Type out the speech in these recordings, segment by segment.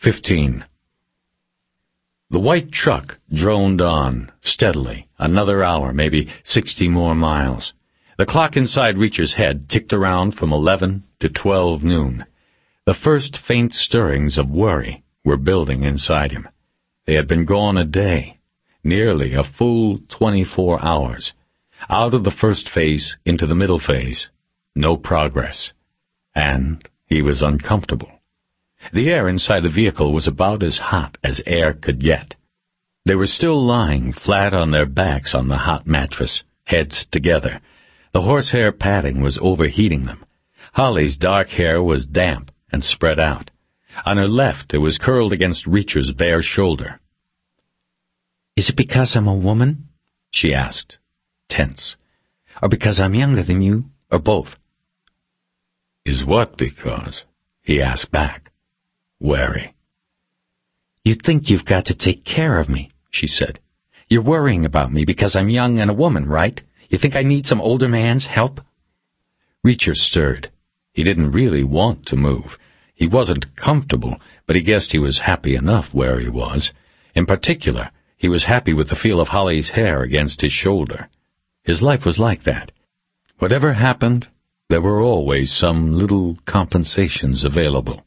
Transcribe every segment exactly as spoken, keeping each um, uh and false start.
Fifteen. The white truck droned on, steadily, another hour, maybe sixty more miles. The clock inside Reacher's head ticked around from eleven to twelve noon. The first faint stirrings of worry were building inside him. They had been gone a day, nearly a full twenty-four hours. Out of the first phase into the middle phase, no progress. And he was uncomfortable. The air inside the vehicle was about as hot as air could get. They were still lying flat on their backs on the hot mattress, heads together. The horsehair padding was overheating them. Holly's dark hair was damp and spread out. On her left, it was curled against Reacher's bare shoulder. "Is it because I'm a woman?" she asked, tense. "Or because I'm younger than you, or both?" "Is what because?" he asked back, wary. "You think you've got to take care of me," she said. "You're worrying about me because I'm young and a woman, right? You think I need some older man's help?" Reacher stirred. He didn't really want to move. He wasn't comfortable, but he guessed he was happy enough where he was. In particular, he was happy with the feel of Holly's hair against his shoulder. His life was like that. Whatever happened, there were always some little compensations available.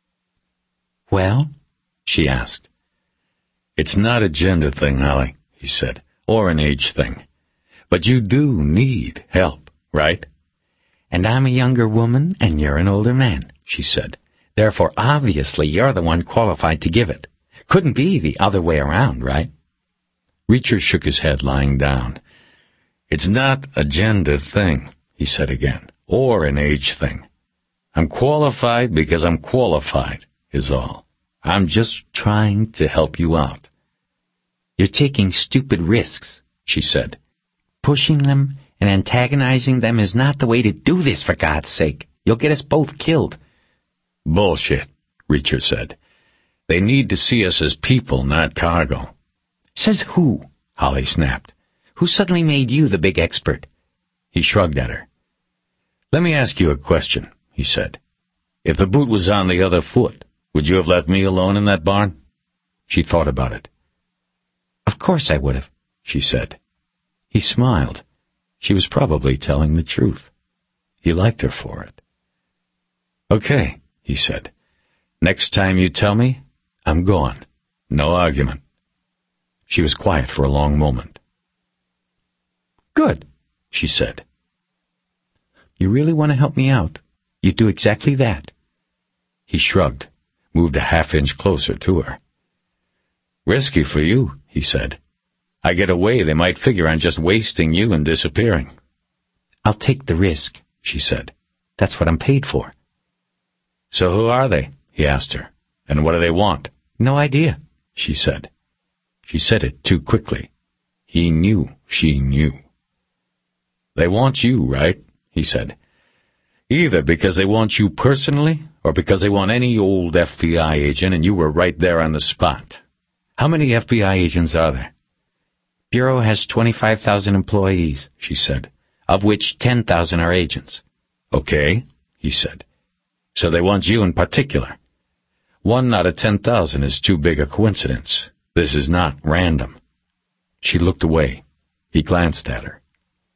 "Well?" she asked. "It's not a gender thing, Holly," he said, "or an age thing. But you do need help, right?" "And I'm a younger woman, and you're an older man," she said. "Therefore, obviously, you're the one qualified to give it. Couldn't be the other way around, right?" Reacher shook his head, lying down. "It's not a gender thing," he said again, "or an age thing. I'm qualified because I'm qualified, is all. I'm just trying to help you out." "You're taking stupid risks," she said. "Pushing them and antagonizing them is not the way to do this, for God's sake. You'll get us both killed." "Bullshit," Reacher said. "They need to see us as people, not cargo." "Says who?" Holly snapped. "Who suddenly made you the big expert?" He shrugged at her. "Let me ask you a question," he said. "If the boot was on the other foot, would you have left me alone in that barn?" She thought about it. "Of course I would have," she said. He smiled. She was probably telling the truth. He liked her for it. "Okay," he said. "Next time you tell me, I'm gone. No argument." She was quiet for a long moment. "Good," she said. "You really want to help me out? You do exactly that." He shrugged, moved a half inch closer to her. "Risky for you," he said. "I get away, they might figure I'm just wasting you and disappearing." "I'll take the risk," she said. "That's what I'm paid for." "So who are they?" he asked her. "And what do they want?" "No idea," she said. She said it too quickly. He knew she knew. "They want you, right?" he said. "Either because they want you personally, or because they want any old F B I agent and you were right there on the spot. How many F B I agents are there?" "Bureau has twenty-five thousand employees," she said, "of which ten thousand are agents." "Okay," he said. "So they want you in particular. One out of ten thousand is too big a coincidence. This is not random." She looked away. He glanced at her.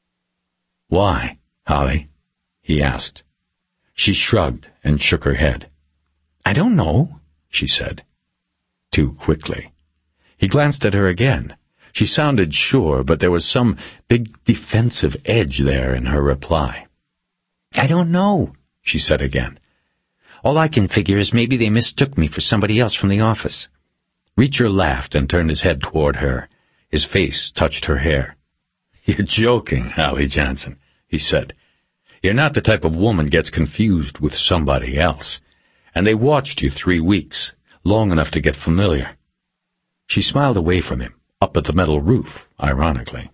"Why, Holly?" he asked. She shrugged and shook her head. "I don't know," she said. Too quickly. He glanced at her again. She sounded sure, but there was some big defensive edge there in her reply. "I don't know," she said again. "All I can figure is maybe they mistook me for somebody else from the office." Reacher laughed and turned his head toward her. His face touched her hair. "You're joking, Holly Johnson," he said. "You're not the type of woman gets confused with somebody else. And they watched you three weeks, long enough to get familiar." She smiled away from him, up at the metal roof, ironically.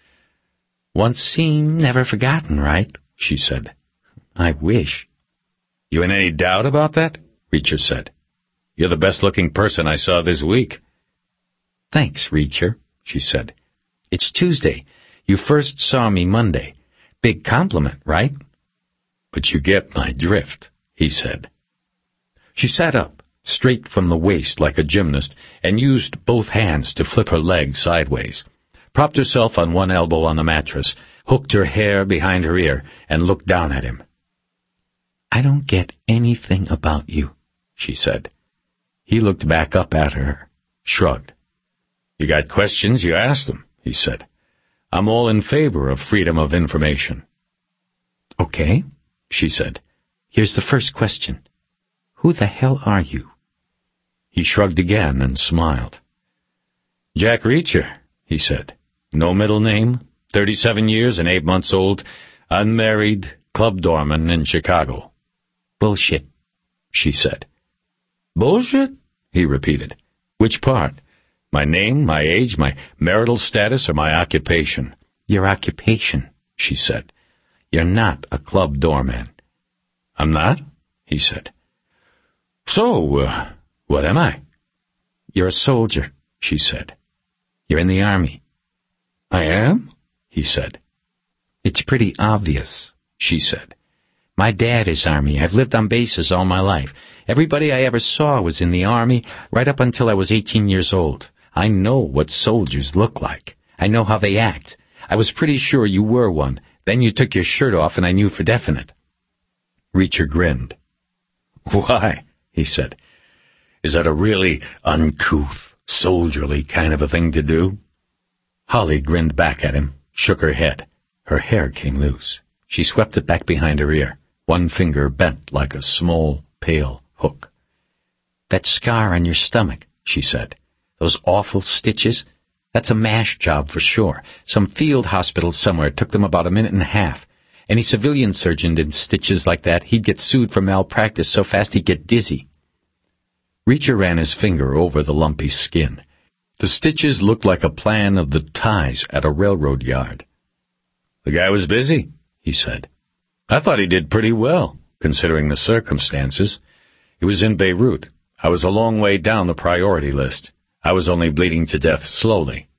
"Once seen, never forgotten, right?" she said. "I wish." "You in any doubt about that?" Reacher said. "You're the best-looking person I saw this week." "Thanks, Reacher," she said. "It's Tuesday. You first saw me Monday. Big compliment, right?" "But you get my drift," he said. She sat up, straight from the waist like a gymnast, and used both hands to flip her leg sideways, propped herself on one elbow on the mattress, hooked her hair behind her ear, and looked down at him. "I don't get anything about you," she said. He looked back up at her, shrugged. "You got questions, you ask them," he said. "I'm all in favor of freedom of information." "Okay," she said. "Here's the first question. Who the hell are you?" He shrugged again and smiled. "Jack Reacher," he said. "No middle name, thirty-seven years and eight months old, unmarried, club doorman in Chicago." "Bullshit," she said. "Bullshit?" he repeated. "Which part? My name, my age, my marital status, or my occupation?" "Your occupation," she said. "You're not a club doorman." "I'm not?" he said. "So, uh, what am I?" "You're a soldier," she said. "You're in the Army." "I am?" he said. "It's pretty obvious," she said. "My dad is Army. I've lived on bases all my life. Everybody I ever saw was in the Army right up until I was eighteen years old. I know what soldiers look like. I know how they act. I was pretty sure you were one. Then you took your shirt off and I knew for definite." Reacher grinned. "Why?" he said. "Is that a really uncouth, soldierly kind of a thing to do?" Holly grinned back at him, shook her head. Her hair came loose. She swept it back behind her ear, one finger bent like a small, pale hook. "That scar on your stomach," she said. "Those awful stitches. That's a MASH job for sure. Some field hospital somewhere took them about a minute and a half. Any civilian surgeon did stitches like that, he'd get sued for malpractice so fast he'd get dizzy." Reacher ran his finger over the lumpy skin. The stitches looked like a plan of the ties at a railroad yard. "The guy was busy," he said. "I thought he did pretty well, considering the circumstances. He was in Beirut. I was a long way down the priority list. I was only bleeding to death slowly."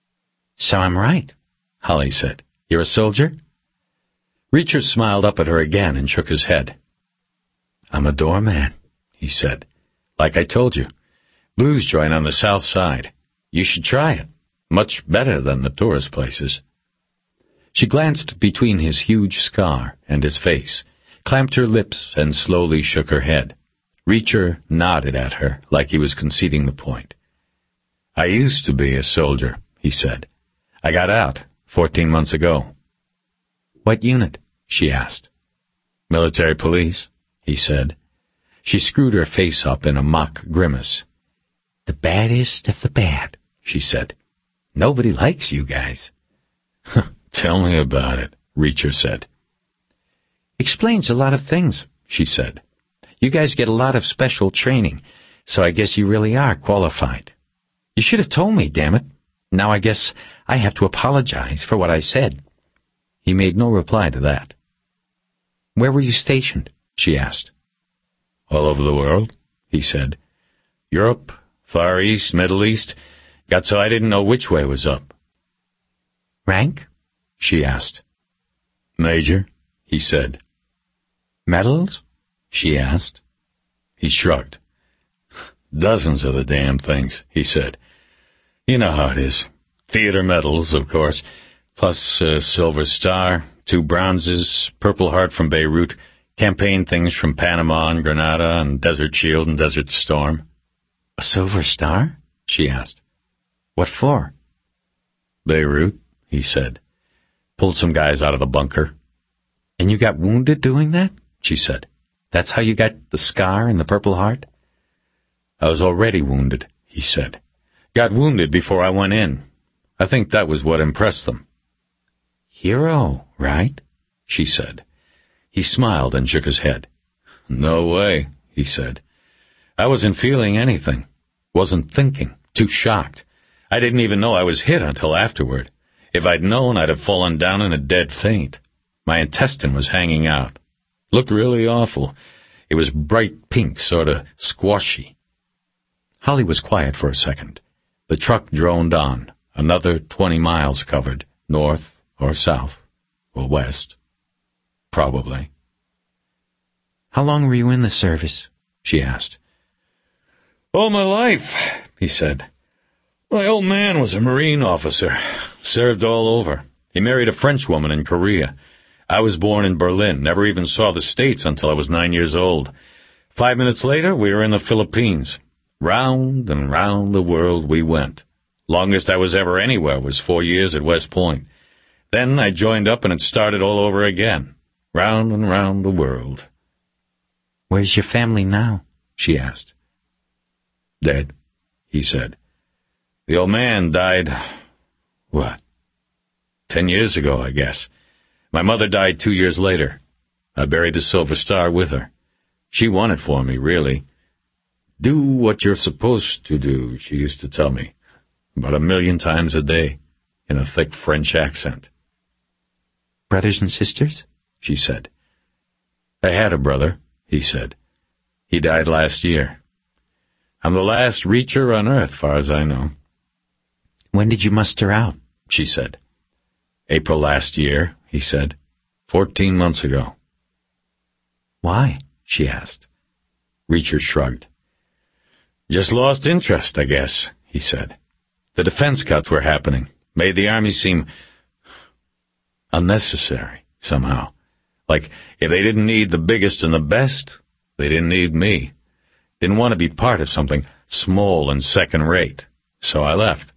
"So I'm right," Holly said. "You're a soldier?" Reacher smiled up at her again and shook his head. "I'm a doorman," he said. "Like I told you. Blues joint on the south side. You should try it. Much better than the tourist places." She glanced between his huge scar and his face, clamped her lips, and slowly shook her head. Reacher nodded at her like he was conceding the point. "I used to be a soldier," he said. "I got out fourteen months ago." "What unit?" she asked. "Military police," he said. She screwed her face up in a mock grimace. "The baddest of the bad," she said. "Nobody likes you guys." "Tell me about it," Reacher said. "Explains a lot of things," she said. "You guys get a lot of special training, so I guess you really are qualified. You should have told me, damn it. Now I guess I have to apologize for what I said." He made no reply to that. "Where were you stationed?" she asked. "All over the world," he said. "Europe, Far East, Middle East. Got so I didn't know which way was up." "Rank?" she asked. "Major," he said. "Medals?" she asked. He shrugged. "Dozens of the damn things," he said. "You know how it is. Theater medals, of course, plus a Silver Star, two bronzes, Purple Heart from Beirut, campaign things from Panama and Grenada, and Desert Shield and Desert Storm." "A Silver Star?" she asked. "What for?" "Beirut," he said. "Pulled some guys out of the bunker." "And you got wounded doing that?" she said. "That's how you got the scar and the Purple Heart?" "I was already wounded," he said. "Got wounded before I went in. I think that was what impressed them." "Hero, right?" she said. He smiled and shook his head. "No way," he said. "I wasn't feeling anything. Wasn't thinking. Too shocked. I didn't even know I was hit until afterward. If I'd known, I'd have fallen down in a dead faint. My intestine was hanging out. Looked really awful. It was bright pink, sort of squashy." Holly was quiet for a second. The truck droned on, another twenty miles covered, north or south or west. Probably. "How long were you in the service?" she asked. All my life, he said. My old man was a Marine officer, served all over. He married a French woman in Korea. I was born in Berlin, never even saw the States until I was nine years old. Five minutes later, we were in the Philippines. Round and round the world we went. Longest I was ever anywhere was four years at West Point. Then I joined up and it started all over again. Round and round the world. Where's your family now? She asked. Dead, he said. The old man died, what, ten years ago, I guess. My mother died two years later. I buried the Silver Star with her. She won it for me, really. Do what you're supposed to do, she used to tell me, about a million times a day, in a thick French accent. Brothers and sisters? She said. I had a brother, he said. He died last year. I'm the last reacher on Earth, far as I know. When did you muster out? She said. April last year, he said. Fourteen months ago. Why? She asked. Reacher shrugged. Just lost interest, I guess, he said. The defense cuts were happening. Made the Army seem unnecessary, somehow. Like, if they didn't need the biggest and the best, they didn't need me. Didn't want to be part of something small and second-rate. So I left.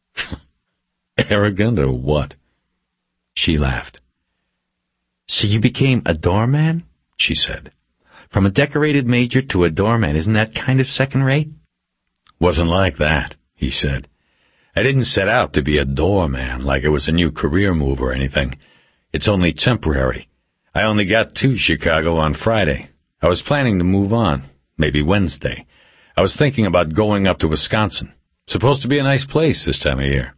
Arrogant or what? She laughed. So you became a doorman? She said. From a decorated major to a doorman, isn't that kind of second-rate? Wasn't like that, he said. I didn't set out to be a doorman like it was a new career move or anything. It's only temporary. I only got to Chicago on Friday. I was planning to move on, maybe Wednesday. I was thinking about going up to Wisconsin. Supposed to be a nice place this time of year.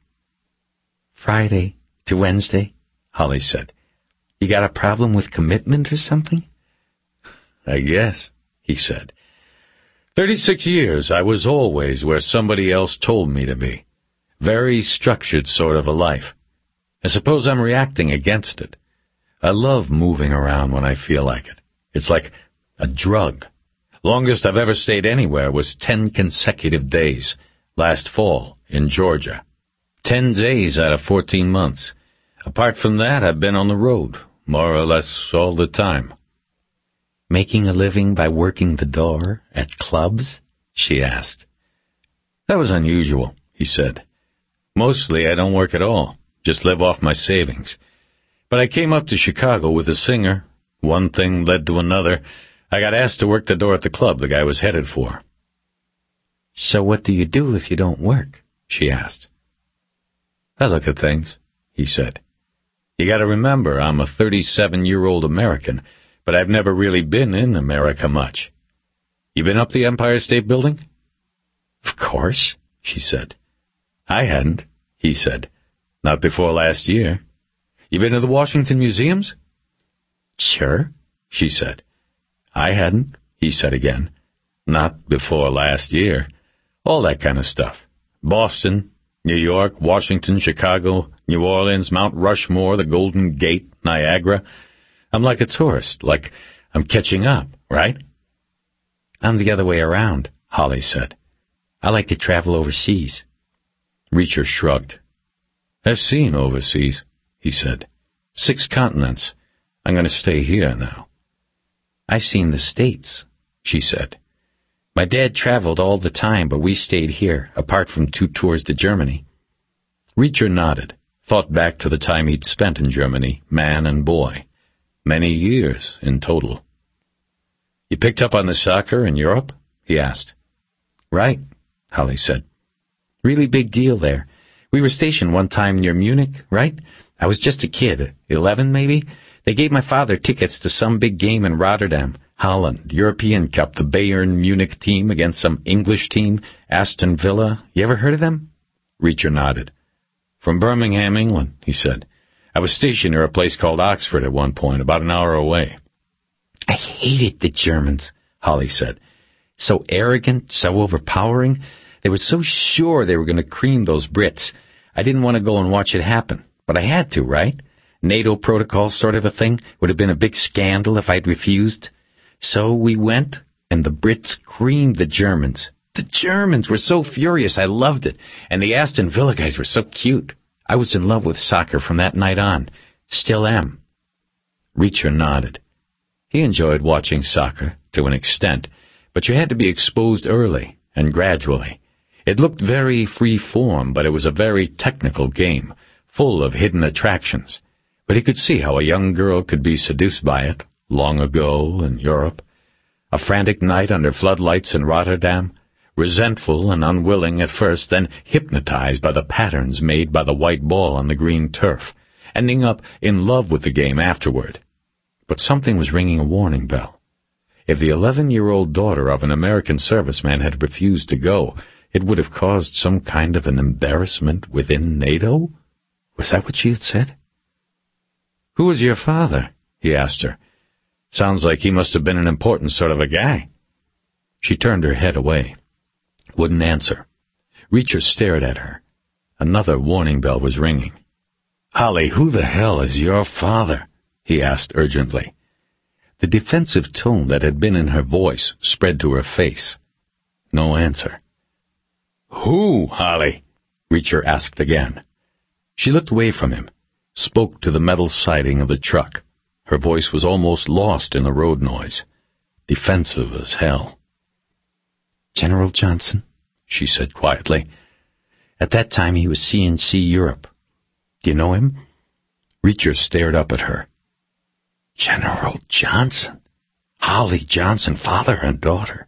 Friday to Wednesday, Holly said. You got a problem with commitment or something? I guess, he said. Thirty-six years I was always where somebody else told me to be. Very structured sort of a life. I suppose I'm reacting against it. I love moving around when I feel like it. It's like a drug. Longest I've ever stayed anywhere was ten consecutive days. Last fall, in Georgia. Ten days out of fourteen months. Apart from that, I've been on the road, more or less all the time. Making a living by working the door at clubs? She asked. That was unusual, he said. Mostly I don't work at all, just live off my savings. But I came up to Chicago with a singer. One thing led to another. I got asked to work the door at the club the guy was headed for. So what do you do if you don't work? She asked. I look at things, he said. You gotta remember, I'm a thirty-seven-year-old American, but I've never really been in America much. You been up the Empire State Building? Of course, she said. I hadn't, he said. Not before last year. You been to the Washington Museums? Sure, she said. I hadn't, he said again. Not before last year. All that kind of stuff. Boston, New York, Washington, Chicago, New Orleans, Mount Rushmore, the Golden Gate, Niagara. I'm like a tourist, like I'm catching up, right? I'm the other way around, Holly said. I like to travel overseas. Reacher shrugged. I've seen overseas, he said. Six continents. I'm going to stay here now. I've seen the States, she said. My dad traveled all the time, but we stayed here, apart from two tours to Germany. Reacher nodded, thought back to the time he'd spent in Germany, man and boy. Many years in total. You picked up on the soccer in Europe? He asked. Right, Holly said. Really big deal there. We were stationed one time near Munich, right? I was just a kid, eleven maybe. They gave my father tickets to some big game in Rotterdam, Holland, European Cup, the Bayern Munich team against some English team, Aston Villa. You ever heard of them? Reacher nodded. From Birmingham, England, he said. I was stationed near a place called Oxford at one point, about an hour away. I hated the Germans, Holly said. So arrogant, so overpowering. They were so sure they were going to cream those Brits. I didn't want to go and watch it happen, but I had to, right? NATO protocol sort of a thing. Would have been a big scandal if I'd refused. So we went, and the Brits creamed the Germans. The Germans were so furious, I loved it. And the Aston Villa guys were so cute. I was in love with soccer from that night on. Still am. Reacher nodded. He enjoyed watching soccer, to an extent, but you had to be exposed early and gradually. It looked very free-form, but it was a very technical game, full of hidden attractions. But he could see how a young girl could be seduced by it, long ago in Europe. A frantic night under floodlights in Rotterdam, resentful and unwilling at first, then hypnotized by the patterns made by the white ball on the green turf, ending up in love with the game afterward. But something was ringing a warning bell. If the eleven-year-old daughter of an American serviceman had refused to go, it would have caused some kind of an embarrassment within NATO? Was that what she had said? "Who was your father?" he asked her. "Sounds like he must have been an important sort of a guy." She turned her head away. Wouldn't answer. Reacher stared at her. Another warning bell was ringing. "Holly, who the hell is your father?" he asked urgently. The defensive tone that had been in her voice spread to her face. No answer. "Who, Holly?" Reacher asked again. She looked away from him, spoke to the metal siding of the truck. Her voice was almost lost in the road noise. Defensive as hell. "General Johnson," she said quietly. "At that time he was C N C Europe. Do you know him?" Reacher stared up at her. General Johnson? Holly Johnson, father and daughter.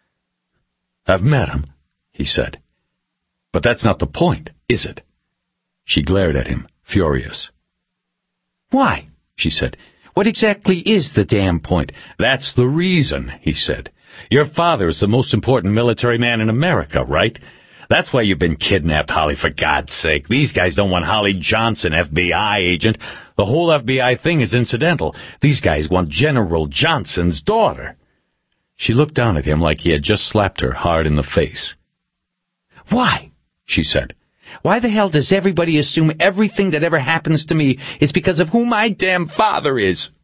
"I've met him," he said. "But that's not the point, is it?" She glared at him, furious. "Why?" she said. "What exactly is the damn point?" "That's the reason," he said. "Your father is the most important military man in America, right? That's why you've been kidnapped, Holly, for God's sake. These guys don't want Holly Johnson, F B I agent. The whole F B I thing is incidental. These guys want General Johnson's daughter." She looked down at him like he had just slapped her hard in the face. "Why?" she said. "Why the hell does everybody assume everything that ever happens to me is because of who my damn father is?"